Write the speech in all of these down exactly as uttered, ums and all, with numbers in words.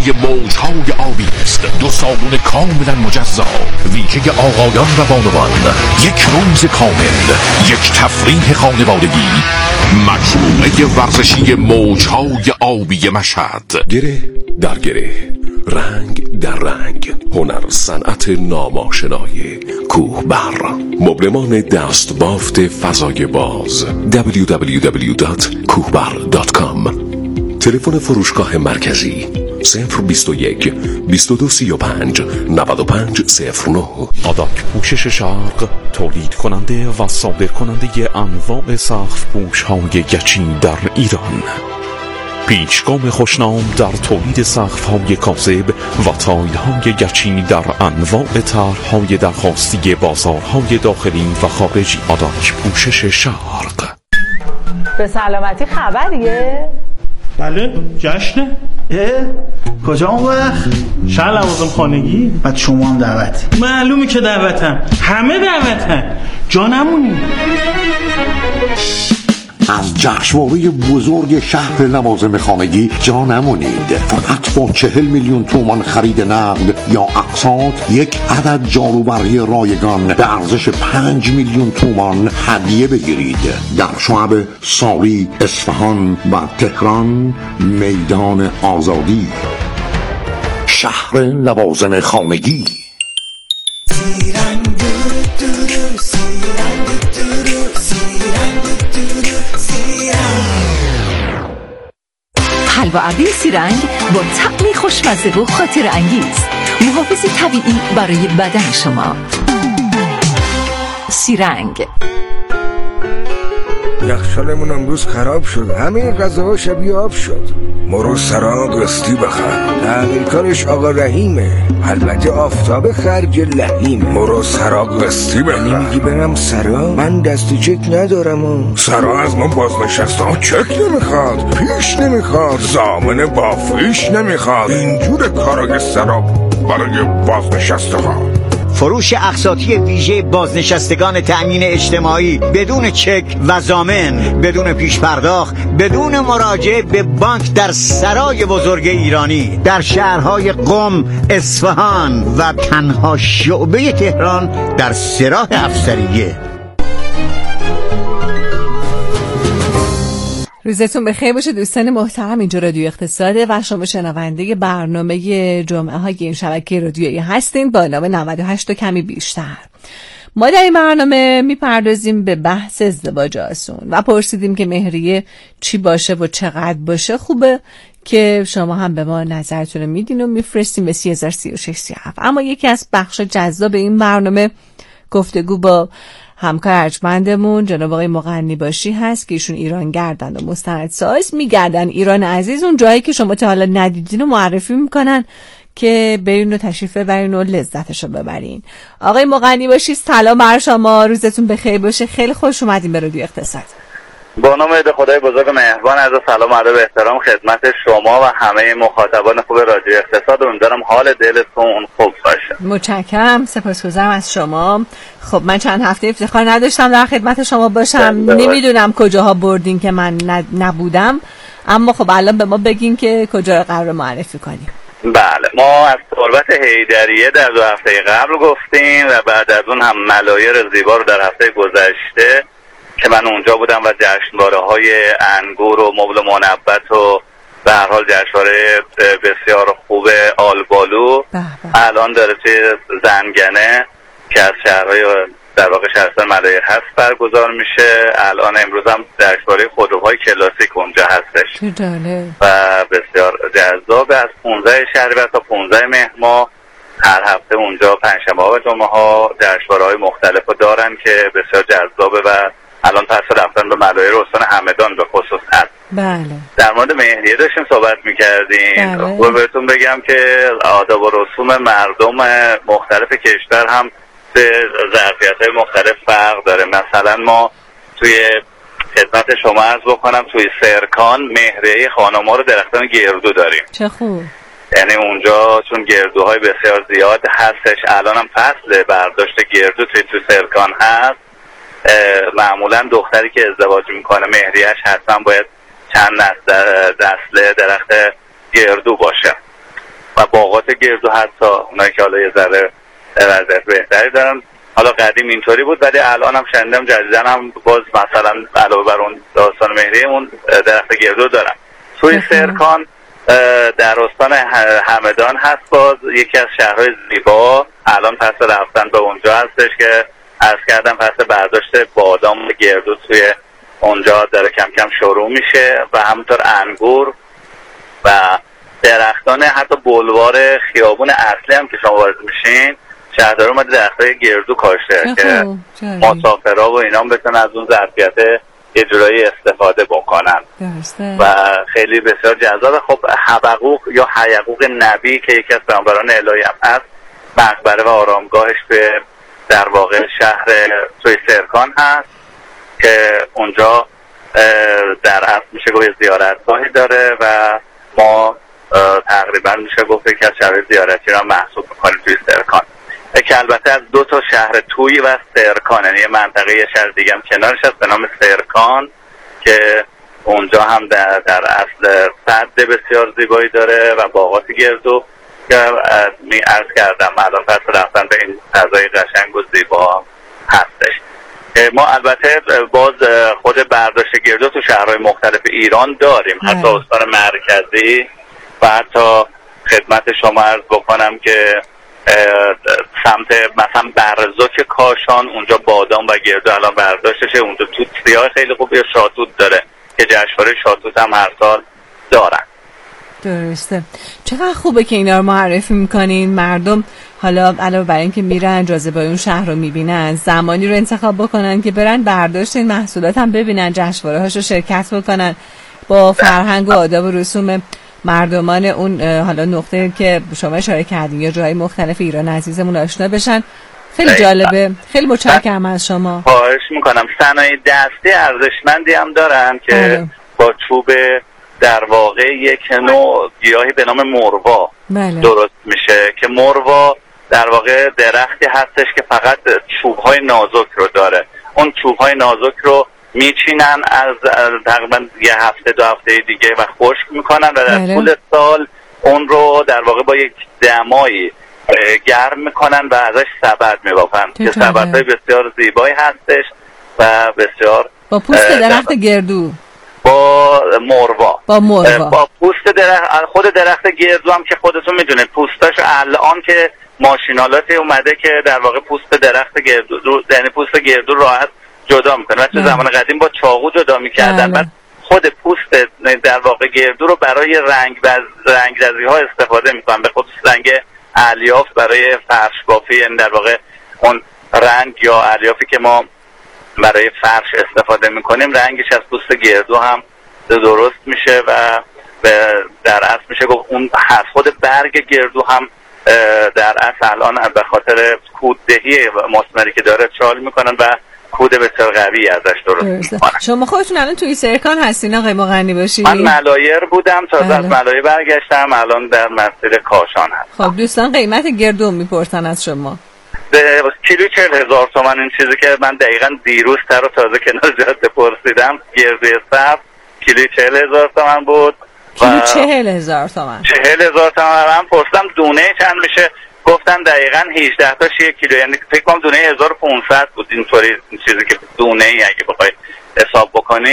موجهای آبی است. دو سالن کاملا مجزا، ویژه آقایان و بانوان، یک روز کامل، یک تفریح خانوادگی. مجموعه ورزشی موجهای آبی مشهد. گره در گره، رنگ در رنگ، هنر صنعت ناماشنای کوهبر. مبلمان دست بافت فضای باز دبلیو دبلیو دبلیو دات کوهبر دات کام. تلفن فروشگاه مرکزی صفر بیست و یک بیست و دو سی و پنج نود و پنج صفر نه. آداک پوشش شرق تولید کننده و صادر کننده انواع سقف پوش های گچی در ایران. پیشگام خوشنام در تولید سقف های کاذب و تایل های گچی در انواع طرح های درخواستی بازارهای داخلی و خارجی. آداک پوشش شرق. به سلامتی خبریه؟ بله جشنه. اه؟ کجا اون وقت؟ شهر لوازم خانگی. بعد شما هم دعوتی؟ معلومه که دعوتم، همه دعوتم، جا نمونی. از جشنواره بزرگ شهر لوازم خانگی جا نمونید. فقط با چهل میلیون تومان خرید نقد یا اقساط یک عدد جاروبرقی رایگان به ارزش پنج میلیون تومان هدیه بگیرید. در شعب ساری، اصفهان و تهران. میدان آزادی. شهر لوازم خانگی. حلوا ابری سیرنگ با طعمی خوشمزه و خاطر انگیز، محافظ طبیعی برای بدن شما. سیرنگ. یخچالمون امروز خراب شد، همه غذاها شبیه آب شد. مرو سراغ قسطی بخر، تحویلکارش آقا رحیمه، البته آفتاب خرج لحیم. مرو سراغ قسطی بخر. یعنی میگی برم سرا؟ من دست چک ندارم و سرا از ما بازنشسته ها چک نمیخواد، پیش نمیخواد، ضامن بافیش نمیخواد. اینجور کارای سرا برای بازنشسته ها. فروش اقساطی ویژه بازنشستگان تأمین اجتماعی بدون چک و ضامن، بدون پیش پرداخت، بدون مراجعه به بانک در سرای بزرگ ایرانی در شهرهای قم، اصفهان و تنها شعبه تهران در سراح افسریه. روزتون بخیر باشه دوستان محترم. اینجا رادیو اقتصاده و شما شنونده برنامه جمعه های این شبکه رادیویی هستین با نام نود و هشت و کمی بیشتر. ما در این برنامه میپردازیم به بحث ازدواج آسون و پرسیدیم که مهریه چی باشه و چقدر باشه خوبه، که شما هم به ما نظرتون رو میدین و میفرستیم به سی هزار سی و شش سی و هفت. اما یکی از بخش جذاب این برنامه گفتگو با همکار ارجمندمون جناب آقای مغنی باشی هست که ایشون ایران گردن و مستندساز، میگردن ایران عزیز، اون جایی که شما تا حالا ندیدین و معرفی میکنن که برین و تشریف ببرین و لذتشو ببرین. آقای مغنی باشی سلام بر شما، روزتون بخیر باشه، خیلی خوش اومدین به رادیو اقتصاد. با نام خدای بزرگ مهربان، از سلام ادب احترام خدمت شما و همه مخاطبان خوب رادیو اقتصاد. امیدوارم حال دلتون خوب باشه. متشکرم، سپاسگزارم از شما. خب من چند هفته افتخار نداشتم در خدمت شما باشم، نمیدونم کجاها بردین که من نبودم، اما خب الان به ما بگین که کجا قرار معرفی کنیم. بله، ما از تربت حیدریه در دو هفته قبل گفتیم و بعد از اون هم ملایر زیبا رو در هفته گذشته که من اونجا بودم و جشنواره های انگور و مبل منبت و به هر حال جشنواره بسیار خوب آلبالو الان داره توی زنگنه که از شهرهای در واقع شهرستان ملایر هست برگزار میشه. الان امروز هم جشنواره خودروهای کلاسیک اونجا هستش و بسیار جذاب. از پانزده شهریور تا پانزده مهر ماه هر هفته اونجا پنجشنبه ها و جمعه ها جشنواره های مختلف دارن که بسیار جذابه و الان پس رفتن به ملایر استان همدان به خصوص هست. بله. در مورد مهریه داشتیم صحبت میکردیم. بله. خوبه بهتون بگم که آداب و رسوم مردم مختلف کشور هم به ظرفیت‌های مختلف فرق داره. مثلا ما توی خدمت شما عرض بکنم توی سرکان مهریه خانم‌ها رو درختان گردو داریم. چه خوب. یعنی اونجا چون گردوهای بسیار زیاد هستش، الان هم فصل برداشت گردو توی توی سرکان هست. معمولا دختری که ازدواج میکنه مهریه‌اش حتما باید چند نسل درخت گردو باشه. و باغات گردو حتی اونایی که حالا یه ذره وضعیت بهتری دارن. حالا قدیم اینطوری بود ولی الان هم شنیدم جدیدن هم باز مثلا علاوه بر اون داستان مهریه اون درخت گردو دارن. توی سرکان در استان همدان هست، باز یکی از شهرهای زیبا. الان پس رفتن به اونجا هستش که عرض کردم پس برداشت بادام و گردو توی اونجا داره کم کم شروع میشه و همونطور انگور و درختان حتی بلوار خیابون اصلی هم که شما وارد میشین شهردار اومده درختای گردو کاشته که مسافرها و اینا هم بتونن از اون ظرفیت یه جورایی استفاده بکنن و خیلی بسیار جذاب. خب حبقوق یا حیقوق نبی که یکی از پیامبران الهی هم هست، مقبره و آرامگاهش به در واقع شهر توی سرکان هست که اونجا در اصل میشه گفت زیارتگاهی داره و ما تقریبا میشه گفت که از شهر زیارتی را محسوب میکنیم توی سرکان، که البته از دو تا شهر توی و سرکان، یعنی یه منطقه یه شهر دیگه هم کنارش هست به نام سرکان که اونجا هم در, در اصل سد بسیار زیبایی داره و باغات گردو که می عرض کردم الان پس رفتن به این فضای قشنگ و زیبا هستش. ما البته باز خود برداشت گردو تو شهرهای مختلف ایران داریم، حتی استان مرکزی و حتی خدمت شما عرض بکنم که سمت مثلا برزوک کاشان اونجا بادام و گردو الان برداشتشه. اونجا توت سیاه خیلی خوب یا شاتوت داره که جشنواره شاتوت هم هر سال دارن. درسته. چقدر خوبه که اینا رو معرفی میکنین. مردم حالا علاوه بر این که میرن جاذبه اون شهر رو میبینن، زمانی رو انتخاب بکنن که برن برداشت این محصولات هم ببینن، جشنواره هاشو شرکت بکنن، با فرهنگ و آداب و رسوم مردمان اون حالا نقطه که شما اشاره کردین یا جاهای مختلف ایران عزیزمون آشنا بشن. خیلی جالبه. خیلی متشکرم از شما. خواهش میکنم. صنایع دستی ارزشمندی هم دارن که بله. با چوب در واقع یک نوع گیاهی به نام مروا بله. درست میشه که مروا در واقع درختی هستش که فقط چوبهای نازک رو داره. اون چوبهای نازک رو میچینن از تقریبا یه هفته دو هفته دیگه و خشک میکنن و در بله. طول سال اون رو در واقع با یک دمایی گرم میکنن و ازش سبد میبافن که سبدهای بسیار زیبایی هستش و بسیار با پوست درخت گردو با مروا با مروا با پوست درخت خود درخت گردو هم که خودتون میدونه پوستاش الان که ماشینالاتی اومده که در واقع پوست درخت گردو یعنی پوست گردو راحت جدا میکنه. تو زمان قدیم با چاقو جدا میکردن، بعد خود پوست در واقع گردو رو برای رنگ بز... رنگ‌رزی ها استفاده میکنن، به خصوص رنگ الیاف برای فرش بافی، یعنی در واقع اون رنگ یا الیافی که ما برای فرش استفاده میکنیم رنگش از پوست گردو هم درست میشه و در اصل میشه گفت اون خود برگ گردو هم در اصل الان به خاطر کوددهی مسمری که داره چال میکنن و کود بسیار قوی ازش درست میکنن. شما خودتون الان توی سرکان هستین آقای مغنی باشید؟ من ملایر بودم تا از ملایر برگشتم، الان در مسیر کاشان هستم. خب دوستان قیمت گردو میپرسن از شما. کیلو چهل هزار تومن. این چیزی که من دقیقا دیروز تر و تازه کنار جاده پرسیدم، گردوی سبز کیلو چهل هزار تومن بود. کیلو چهل هزار تومن چهل هزار تومن من پرسیدم دونه چند میشه، گفتن دقیقا هجده تاش یک کیلو، یعنی فکر کنم دونه هزار و پانصد بود. اینطوری این چیزی که دونه ای اگه بخوای حساب بکنی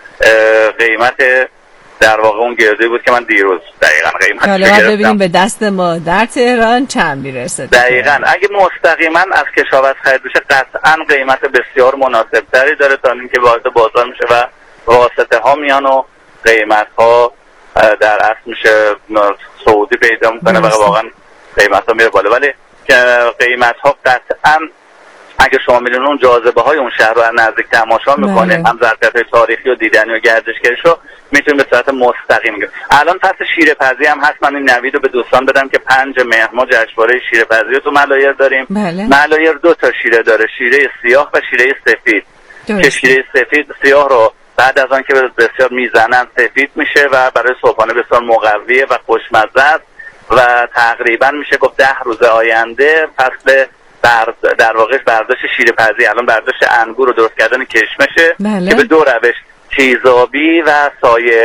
قیمت در واقع اون گردوی بود که من دیروز دقیقاً قیمتش رو گرفتم. حالا ببینیم به دست ما در تهران چند میرسه. دقیقاً اگه مستقیما از کشاورز خرید بشه قطعاً قیمت بسیار مناسب تری داره تا اینکه وارد بازار میشه و واسطه ها میان و قیمت ها در اصل میشه صعودی پیدا میکنه و واقعاً قیمت ها میره بالا. ولی قیمت ها قطعاً اگه شما میرین اون جاذبه های اون شهر رو از نزدیک تماشا میکنید، هم ظرفیت تاریخی و دیدنی و گردشگریش رو میتونید به صورت مستقیم بگیرید. الان فصل شیره‌پزی هم هست. من این نوید رو به دوستان بدم که پنج مهر ما جشنواره شیره‌پزی رو تو ملایر داریم. بله. ملایر دو تا شیره داره، شیره سیاه و شیره سفید. که شیره سفید سیاه رو بعد از آن که بسیار میزنن سفید میشه و برای صبحانه بسیار مقویه و خوشمزه است و تقریبا میشه گفت ده روز آینده فصل در در واقع برداشت شیره‌پزی، الان برداشت انگور رو درست کردن کشمشه. بله. که به دو روش تیزابی و سایه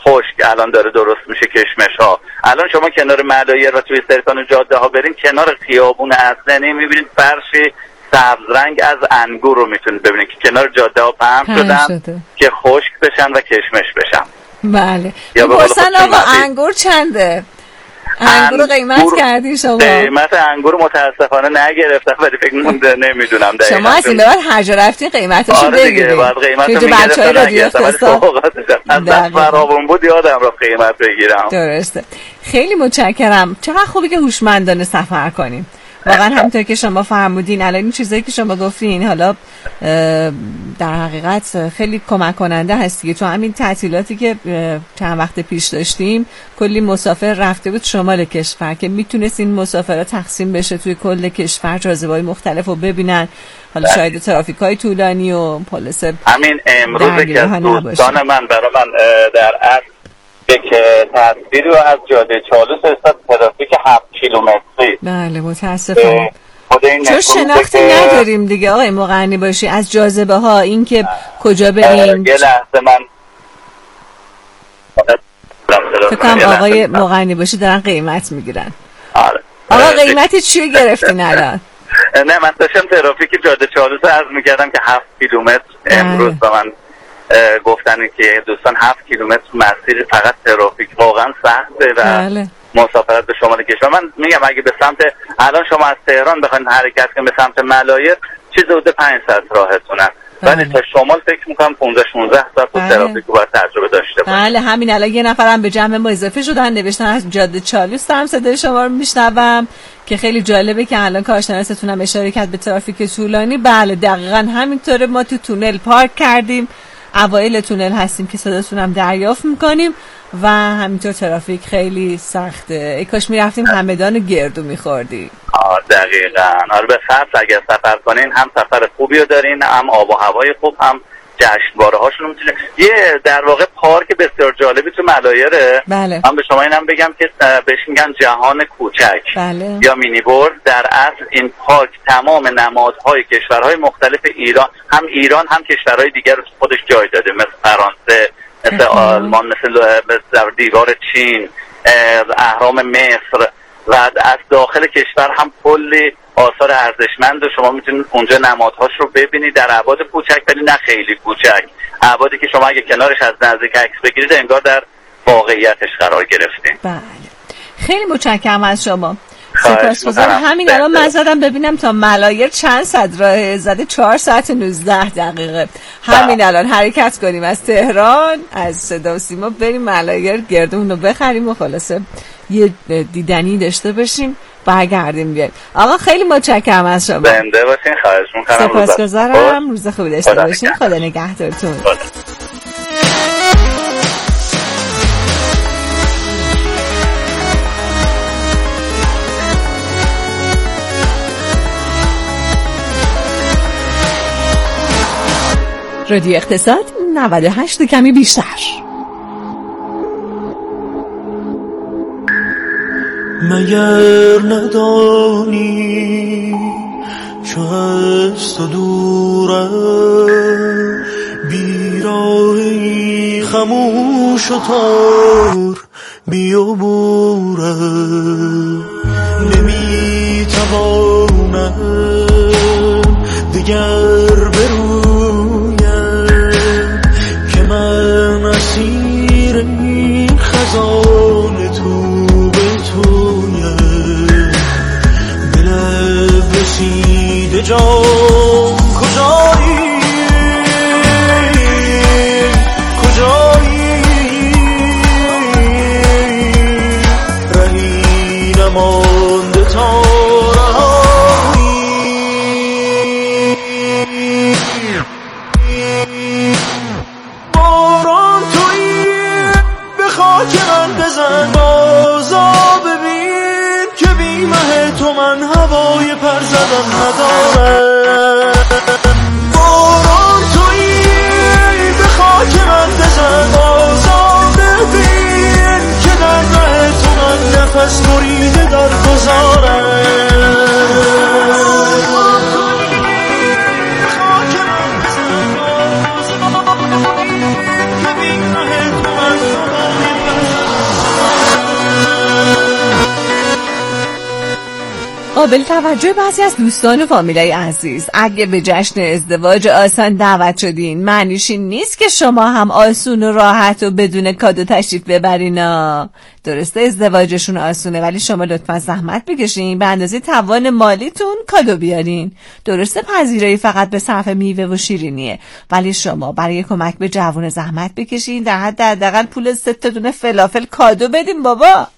خشک الان داره درست میشه کشمش ها. الان شما کنار ملایر و توی سرکان جاده ها برین، کنار خیابون اصلنی میبینید فرشی سبز رنگ از انگور رو میتونید ببینید که کنار جاده ها پهن شدن شده. که خشک بشن و کشمش بشن. بله. پرسن آقا انگور چنده؟ انگور قیمت کردی شما؟ قیمت انگور متاسفانه نگرفتم ولی فکر مونده نمیدونم دقیقاً. شما از این بعد هر جا رفتین قیمتشو بگیرید. آره دیگه بعد قیمتو میگرفتم نگرفتم ولی فوقاتش از فرابون بود یادم رفت قیمت بگیرم. درسته. خیلی متشکرم. چقدر خوبه که هوشمندانه سفر کنیم. واقعا همونطور که شما فرمودین الان این چیزایی که شما گفتین حالا در حقیقت خیلی کمک کننده هستی. تو همین تعطیلاتی که چند وقت پیش داشتیم کلی مسافر رفته بود شمال کشور که میتونست این مسافرها تقسیم بشه توی کل کشور، جاذبه‌های مختلف رو ببینن. حالا شاید ترافیک‌های طولانی و پلیس همین امروز که دوستان من برای من در اصل یک تصویری از جاده چالوس استاد ترافیک هفت کیلومتری. بله متاسفم چون شناختی نداریم دیگه آقای مقنی باشی از جاذبه ها، این که کجا بریم. یه لحظه من فکرم آقای مقنی باشی دارن قیمت میگیرن. آره آقا قیمتی چی گرفتین الان؟ نه من داشتم ترافیک جاده چالوس رو عرض میکردم که هفت کیلومتر امروز با من گفتن که دوستان هفت کیلومتر مسیر فقط ترافیک واقعا سخته و بله. مسافرت به شمال کشور. من میگم اگه به سمت الان شما از تهران بخواید حرکت کنید به سمت ملایر چیز حدود پنج ساعت راهتونه، ولی تا شمال فکر میکنم پانزده شانزده ساعت با ترافیک رو باید تجربه داشته باشید. بله همین الان یه نفرم به جمع ما اضافه شدن نوشتن از جاده چالوس هم صدای شما رو میشنوم که خیلی جالبه که الان کارشناستون هم اشاره کرد به ترافیک طولانی. بله دقیقاً همینطوره، ما تو تونل پارک کردیم، اوایل تونل هستیم که صداتون هم دریافت میکنیم و همینطور ترافیک خیلی سخته. ای کاش میرفتیم همدان گردو میخوردیم. آه دقیقاً. آره به فرض اگر سفر کنین هم سفر خوبی رو دارین، هم آب و هوای خوب، هم جشنواره هاشون میتونه. یه در واقع پارک بسیار جالبی تو ملایره. بله. من به شما اینم بگم که بهش میگن جهان کوچک. بله. یا مینی ورلد. در اصل این پارک تمام نمادهای کشورهای مختلف ایران، هم ایران هم کشورهای دیگر رو خودش جای داده، مثل فرانسه، مثل آلمان، مثل مثل دیوار چین، اهرام مصر و از داخل کشور هم کلی آثار ارزشمند و شما میتونید اونجا نمادهاش رو ببینید در ابعاد کوچک ولی نه خیلی کوچک، ابعادی که شما اگه کنارش از نزدیک عکس بگیرید انگار در واقعیتش قرار گرفتید. بله خیلی متشکرم از شما. سپاسگزارم. همین الان من زدم ببینم تا ملایر چند صد راه زده، چهار ساعت نوزده دقیقه. همین الان حرکت کنیم از تهران از صدا و سیما بریم ملایر گردون رو بخریم و خلاصه یه دیدنی داشته باشیم برگردیم بیایم. آقا خیلی متشکرم از شما. زنده باشین. خواهش می‌کنم. سپاسگزارم. روز خوبی داشته باشین. خدا نگهدارتون. رادیو اقتصاد نود و هشت کمی بیشتر. مگر ندانی چو از تو دورم بیراهی خموش و تار بیابورم نمیتوانم دیگر برویم که من اسیر این خزان تو رسیده جان کجایی کجایی رهی نمانده تا رهایی باران تویی به خاک من بزن بازا ببین که بی مه تو من هوای پر زدن ندارم باران تویی به خاک من بزن بازا ببین که در مه تو من نفس بریده در گذارم که بی مه تو من هوای قابل توجه بعضی از دوستان و فامیلای عزیز، اگه به جشن ازدواج آسان دعوت شدین معنیش این نیست که شما هم آسون و راحت و بدون کادو تشریف ببرینا. درسته ازدواجشون آسونه، ولی شما لطفا زحمت بکشین، به اندازه توان مالیتون کادو بیارین. درسته پذیرایی فقط به صرف میوه و شیرینیه، ولی شما برای کمک به جوون زحمت بکشین، در حد حداقل پول سه تا دونه فلافل کادو بدین بابا.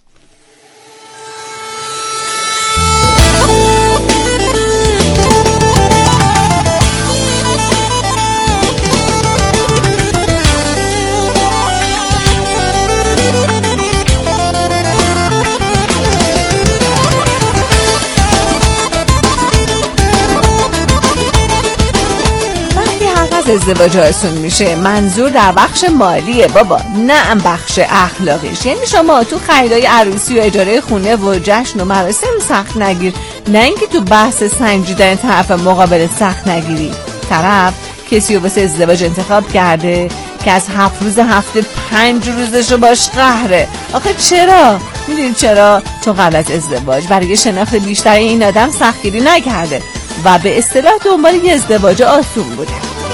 ازدواج آسون میشه منظور در بخش مالیه بابا، نه بخش اخلاقیش. یعنی شما تو خریدای عروسی و اجاره خونه و جشن و مراسم سخت نگیر، نه اینکه تو بحث سنجیدن طرف مقابل سخت نگیری. طرف کسی رو واسه ازدواج انتخاب کرده که از هفت روز هفته پنج روزشو باش قهره. آخه چرا؟ میدونی چرا؟ چون قبل از ازدواج برای شناخت بیشتر این آدم سختگیری نکرده و به اصطلاح دنبال یه ازدواج آسون بوده.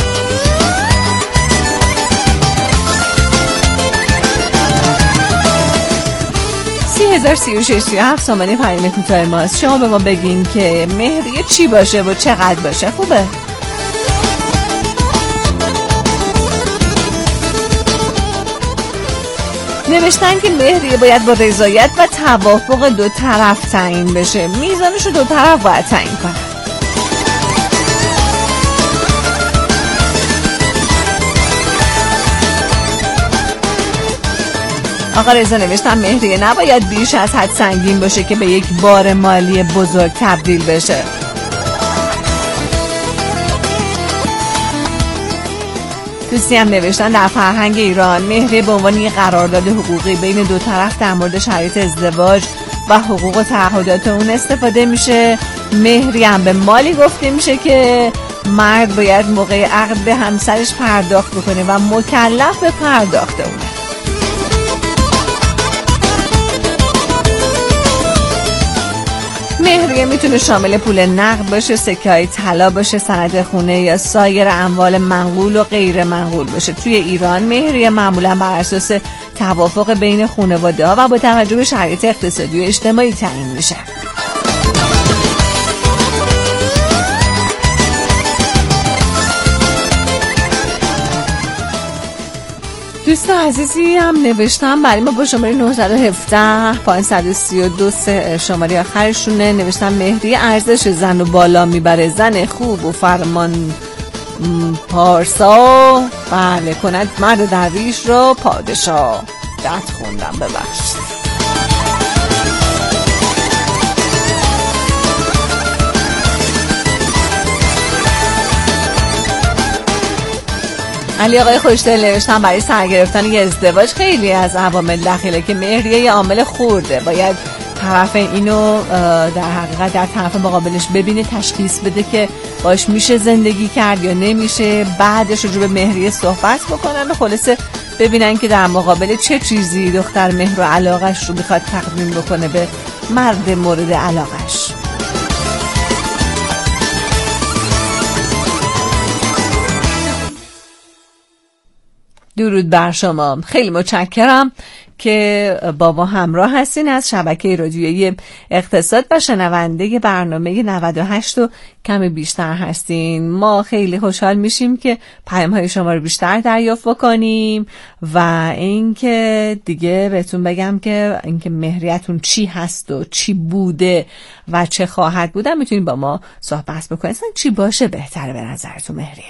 سی هزار سی و شش سی و هفت سامانه پیام کوتاه ماست. شما به ما بگین که مهریه چی باشه و چقدر باشه. خوبه؟ نوشتن که مهریه باید با رضایت و توافق دو طرف تعیین بشه. میزانش رو دو طرف باید تعیین کنن. آقا رضا نوشتن مهریه نباید بیش از حد سنگین باشه که به یک بار مالی بزرگ تبدیل بشه. دوستی هم نوشتن در فرهنگ ایران مهریه به عنوان یک قرارداد حقوقی بین دو طرف در مورد شرایط ازدواج و حقوق و تعهدات اون استفاده میشه. مهریه هم به مالی گفته میشه که مرد باید موقع عقد به همسرش پرداخت بکنه و مکلف به پرداخت اونه. مهریه میتونه شامل پول نقد باشه، سکه‌های طلا باشه، سند خونه یا سایر اموال منقول و غیر منقول باشه. توی ایران مهریه معمولا بر اساس توافق بین خانواده‌ها و با توجه به شرایط اقتصادی و اجتماعی تعیین میشه. دوست عزیزی هم نوشتم برای ما با شماره نه یک هفت پانصد و سی و دو شماره آخرشونه. نوشتم مهریه ارزش زن و بالا میبره، زن خوب و فرمان پارسا بله کند مرد درویش را پادشاه. دست خوندم ببخشید. علی آقای خوشدل نوشتن برای سرگرفتن یه ازدواج خیلی از عوامل دخیله که مهریه یه عامل خورده. باید طرف اینو در حقیقت در طرف مقابلش ببینه، تشخیص بده که باش میشه زندگی کرد یا نمیشه، بعدش رو به مهریه صحبت بکنن و خلاصه ببینن که در مقابل چه چیزی دختر مهر و علاقش رو میخواد تقدیم بکنه به مرد مورد علاقش. درود بر شما. خیلی متشکرم که با ما همراه هستین از شبکه رادیویی اقتصاد و شنونده برنامه نود و هشت و کمی بیشتر هستین. ما خیلی خوشحال میشیم که پیام‌های شما رو بیشتر دریافت بکنیم و اینکه دیگه بهتون بگم که اینکه مهریتون چی هست و چی بوده و چه خواهد بود میتونید با ما صحبت بکنید. اصلا چی باشه بهتره به نظرتون مهریه؟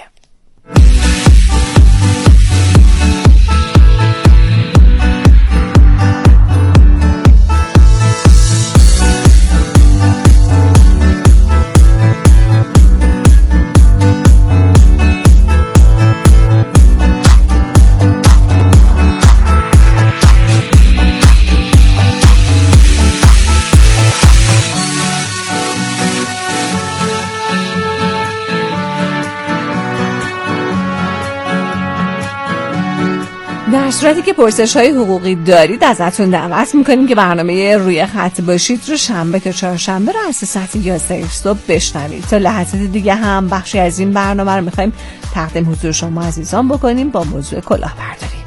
صورتی که پرسش های حقوقی دارید ازتون دعوت میکنیم که برنامه روی خط باشید رو شنبه تا چهارشنبه رو از ساعت یازده صبح بشنوید. تا لحظات دیگه هم بخشی از این برنامه رو میخوایم تقدیم حضور شما عزیزان بکنیم با موضوع کلاهبرداری.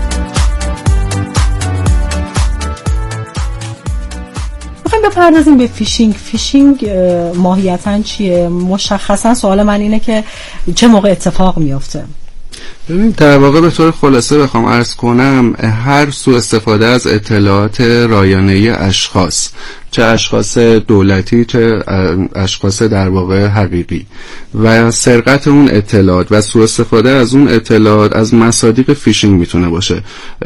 میخوایم بپردازیم به فیشینگ. فیشینگ ماهیتاً چیه؟ مشخصاً سوال من اینه که چه موقع اتفاق میفته؟ ببین در واقع به طور خلاصه بخوام عرض کنم، هر سوء استفاده از اطلاعات رایانه‌ای اشخاص، چه اشخاص دولتی چه اشخاص در واقع حقیقی، و سرقت اون اطلاعات و سوء استفاده از اون اطلاعات از مصادیق فیشینگ میتونه باشه.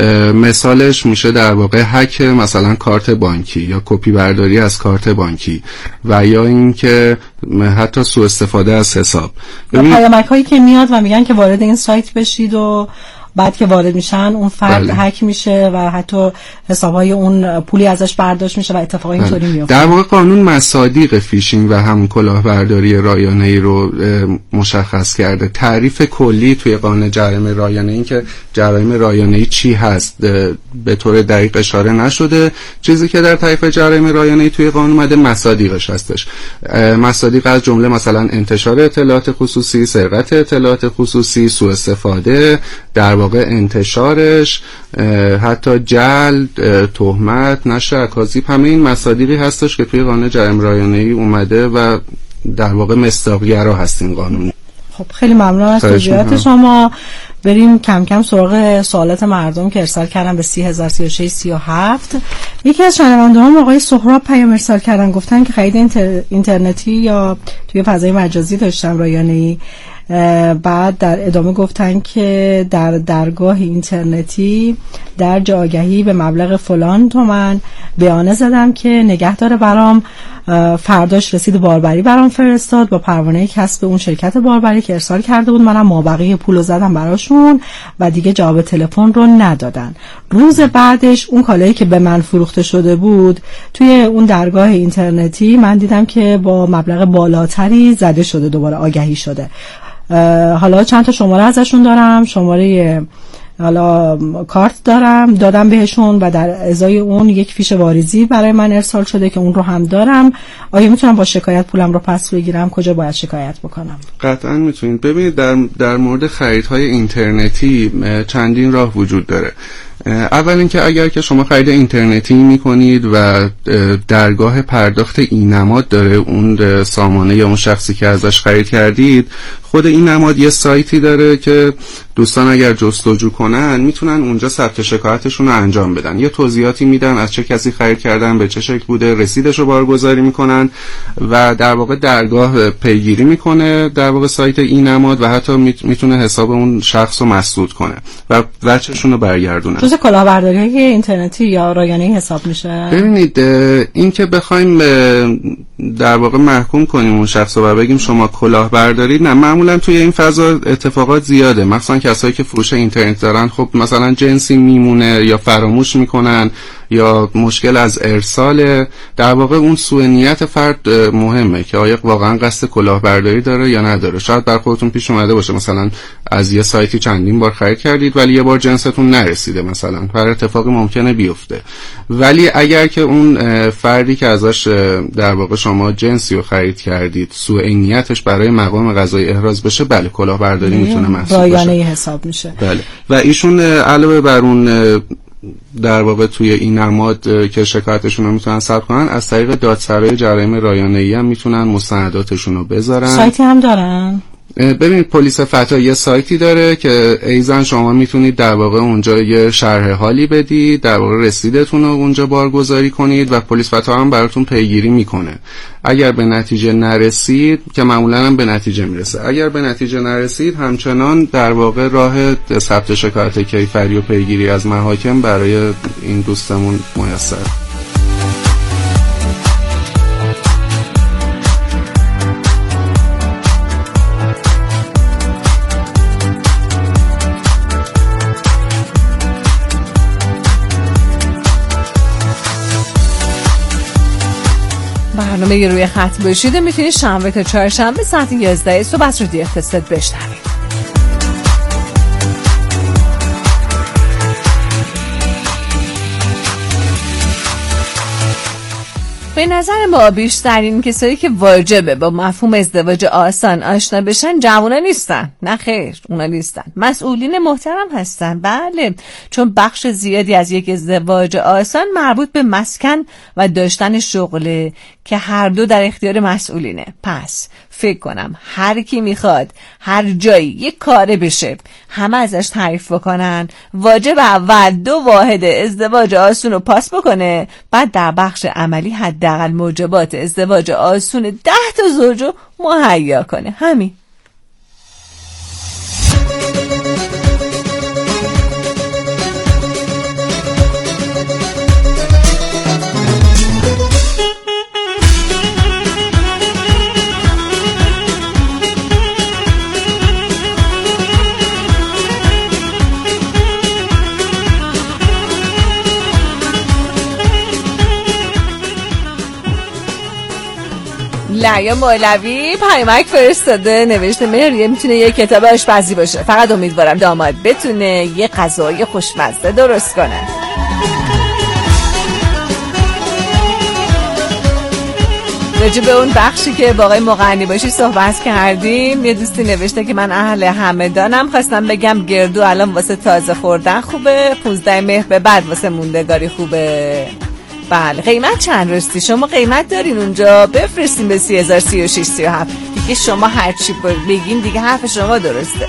مثالش میشه در واقع هک مثلا کارت بانکی یا کپی برداری از کارت بانکی، و یا اینکه حتی سوء استفاده از حساب. پیامک هایی که میاد و میگن که وارد این سایت بشید و بعد که وارد میشن اون فرد بله. هک میشه و حتی حسابهای اون پولی ازش برداشت میشه و اتفاقی اینطوری میفته. در واقع قانون مصادیق فیشینگ و هم کلاهبرداری رایانه‌ای رو مشخص کرده. تعریف کلی توی قانون جرایم رایانه‌ای که جرایم رایانه‌ای چی هست به طور دقیق اشاره نشده. چیزی که در تعریف جرایم رایانه‌ای توی قانون اومده مصادیقش هستش. مصادیق از جمله مثلا انتشار اطلاعات خصوصی، سرقت اطلاعات خصوصی، سوء استفاده، در واقع انتشارش، حتی جلد، تهمت، نشر اکاذیب، همه این مصادیقی هستش که توی قانون جرایم رایانه‌ای اومده و در واقع مصداق‌گرا هست این قانون. خب خیلی ممنون از توضیحات شما. بریم کم کم سراغ سوالات مردم که ارسال کردن به سی هزار سی و شش سی و هفت. یکی از شنونده‌ها آقای سهراب پیام ارسال کردن، گفتن که خرید اینتر... اینترنتی یا توی فضای مجازی داشتن رایانه‌ای. بعد در ادامه گفتن که در درگاه اینترنتی در آگهی به مبلغ فلان تومن بیانه زدم که نگهدار برام فرداش رسید باربری برام فرستاد با پروانه کسب اون شرکت باربری که ارسال کرده بود. منم مابقی پولو زدم براشون و دیگه جواب تلفن رو ندادن. روز بعدش اون کالایی که به من فروخته شده بود توی اون درگاه اینترنتی من دیدم که با مبلغ بالاتری زده شده، دوباره آگهی شده. حالا چند تا شماره ازشون دارم، شماره حالا کارت دارم، دادم بهشون و در ازای اون یک فیش واریزی برای من ارسال شده که اون رو هم دارم. آیا میتونم با شکایت پولم رو پس بگیرم؟ کجا باید شکایت بکنم؟ قطعا میتونید. ببینید در در مورد خریدهای اینترنتی چندین راه وجود داره. اول اینکه اگر که شما خرید اینترنتی میکنید و درگاه پرداخت اینماد داره اون سامانه یا اون شخصی که ازش خرید کردید، خود این نماد یه سایتی داره که دوستان اگر جستجو کنن میتونن اونجا ثبت شکایتشون رو انجام بدن. یه توضیحاتی میدن از چه کسی خرید کردن، به چه شکل بوده، رسیدش رو بارگذاری میکنن و در واقع درگاه پیگیری میکنه در واقع سایت این نماد و حتی میتونه حساب اون شخص رو مسدود کنه و وجهشون رو برگردونه. جز کلاهبرداری اینترنتی یا رایانه‌ای حساب میشه؟ ببینید این که بخوایم در واقع محکوم کنیم اون شخص رو و بگیم شما کلاهبرداری، نه، معمولا توی این فضا اتفاقات زیاده. مثلا کسایی که فروش اینترنت دارن خب مثلا جنسی میمونه یا فراموش میکنن یا مشکل از ارسال. در واقع اون سوء نیت فرد مهمه که آیا واقعا قصد کلاهبرداری داره یا نداره. شاید بر خودتون پیش اومده باشه مثلا از یه سایتی چندین بار خرید کردید ولی یه بار جنستون نرسیده مثلا، هر اتفاقی ممکنه بیفته. ولی اگر که اون فردی که ازش در واقع شما جنسی رو خرید کردید سوء نیتش برای مقام قضایی احراز بشه، بله کلاهبرداری میتونه محسوب بشه، رایانه‌ای حساب میشه. بله. و ایشون علاوه بر اون در واقع توی این نماد که شکایتشون رو میتونن ثبت کنن، از طریق دادسرای جرایم رایانه‌ای هم میتونن مستنداتشون رو بذارن. سایتی هم دارن؟ ببینید پلیس فتا یه سایتی داره که ایزن شما میتونید در واقع اونجا یه شرح حالی بدید، در واقع رسیدتون رو اونجا بارگذاری کنید و پلیس فتا هم براتون پیگیری میکنه. اگر به نتیجه نرسید، که معمولا هم به نتیجه میرسه، اگر به نتیجه نرسید همچنان در واقع راه ثبت شکایت کیفری و پیگیری از محاکم برای این دوستمون میسر. برنامه روی خط باشید میتونید شنبه تا چهارشنبه ساعت یازده صبح از رادیو اقتصاد بشنوید. به نظر ما بیشترین کسایی که واجبه با مفهوم ازدواج آسان آشنا بشن جوونا نیستن. نه خیر، اونا نیستن. مسئولین محترم هستن. بله، چون بخش زیادی از یک ازدواج آسان مربوط به مسکن و داشتن شغله که هر دو در اختیار مسئولینه. پس فکر کنم هر کی میخواد هر جایی یک کاره بشه همه ازش تعریف بکنن، واجب اول دو واحد ازدواج آسون رو پاس بکنه، بعد در بخش عملی حداقل موجبات ازدواج آسون ده تا زوج رو مهیا کنه. همین. لعیا مولوی پیامک فرستاده، نوشته مهریه میتونه یه کتاب آشپزی باشه، فقط امیدوارم داماد بتونه یه غذای خوشمزه درست کنه. راجع به اون بخشی که با آقای مغنی باشی صحبت کردیم، یه دوستی نوشته که من اهل همدانم، خواستم بگم گردو الان واسه تازه خوردن خوبه، پونزده مهر به بعد واسه موندگاری خوبه. بله، قیمت چند راستی؟ شما قیمت دارین اونجا؟ بفرستین به سی هزار سی و شش سی و هفت. دیگه شما هرچی بگین دیگه حرف شما درسته.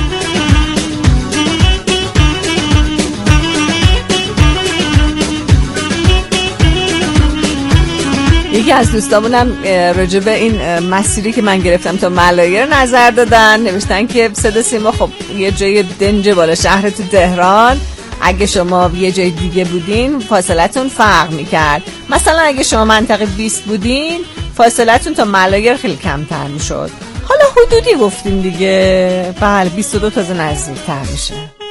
یکی از دوستامونم راجع به این مسیری که من گرفتم تا ملایر نظر دادن، نوشتن که صدا سیما خب یه جای دنج بالا شهر تو تهران، اگه شما یه جای دیگه بودین فاصلتون فرق میکرد. مثلا اگه شما منطقه بیست بودین فاصلتون تا ملایر خیلی کمتر میشد. حالا حدودی گفتیم دیگه. بله، بیست و دو تازه نزدیکتر میشه.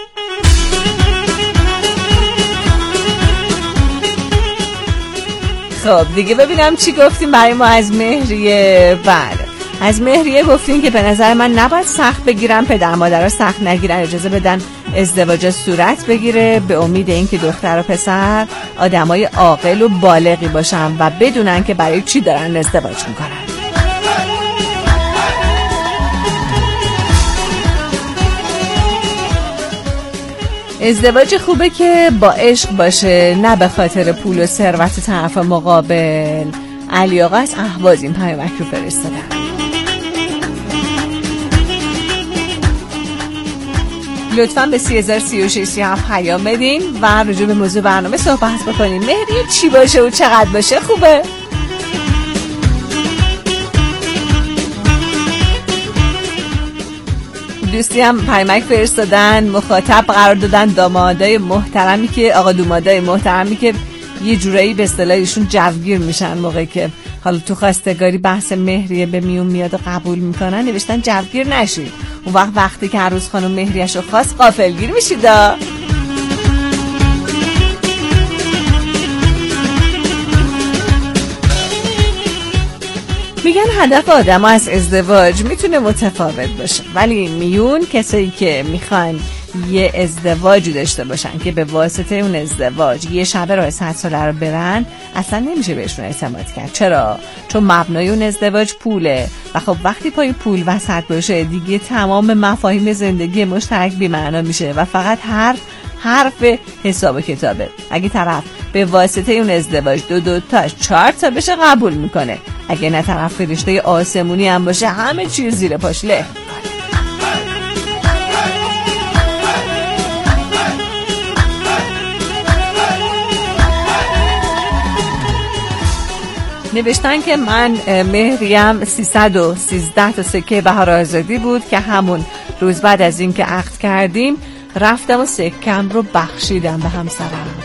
خب دیگه ببینم چی گفتیم برای ما از مهریه. بله، از مهریه گفتیم که به نظر من نباید سخت بگیرن، پدر مادرها سخت نگیرن، اجازه بدن ازدواج صورت بگیره، به امید اینکه دختر و پسر آدمای عاقل و بالغی باشن و بدونن که برای چی دارن ازدواج میکنن. ازدواج خوبه که با عشق باشه، نه به خاطر پول و ثروت طرف مقابل. علی آقا از اهواز این پیامک رو فرستادن. لطفاً به سی هزار سی و شش سی و هفت پیام بدین و راجع به موضوع برنامه صحبت بکنیم. مهریه چی باشه و چقدر باشه خوبه؟ دوستی هم پیامک فرستادن، مخاطب قرار دادن دامادای محترمی که آقا دومادای محترمی که یه جورایی به اصطلاح ایشون جوگیر میشن موقعی که حالا تو خواستگاری بحث مهریه به میون میاد و قبول میکنن، نوشتن جوگیر نشید. اون وقت وقتی که عروس خانم مهریه‌شو خواست غافلگیر میشیدا. میگن هدف آدم ها از ازدواج میتونه متفاوت باشه، ولی میون کسایی که میخوان یه ازدواجی داشته باشن که به واسطه اون ازدواج یه شبه راه صد ساله رو برن، اصلا نمیشه بهشون اعتماد کرد. چرا؟ چون مبنای اون ازدواج پوله و خب وقتی پای پول وسط باشه دیگه تمام مفاهیم زندگی مشترک بی‌معنا میشه و فقط حرف حرف حساب کتابه. اگه طرف به واسطه اون ازدواج دو دو تا چهار تا بشه قبول میکنه، اگه نه طرف فرشته آسمونی هم باشه همه چیز زیر پاش له. نوشتن که من مهریم سیصد و سیزده تا سکه بهار آزادی بود که همون روز بعد از این که عقد کردیم رفتم و سکم رو بخشیدم به همسرم.